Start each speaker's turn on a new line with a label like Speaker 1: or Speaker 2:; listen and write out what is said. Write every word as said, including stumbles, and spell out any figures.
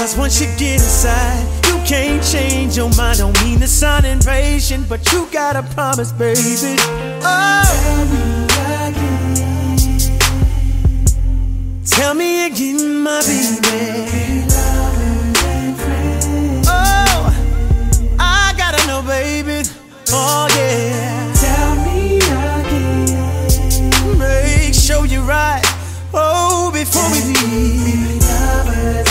Speaker 1: Cause once you get inside, you can't change your mind. Don't mean to sound impatient, but you gotta promise, baby. Oh, tell me again. Tell me again, my baby. Oh, I gotta know, baby. Oh yeah. Tell me again. Make sure you're right. Oh, before we leave.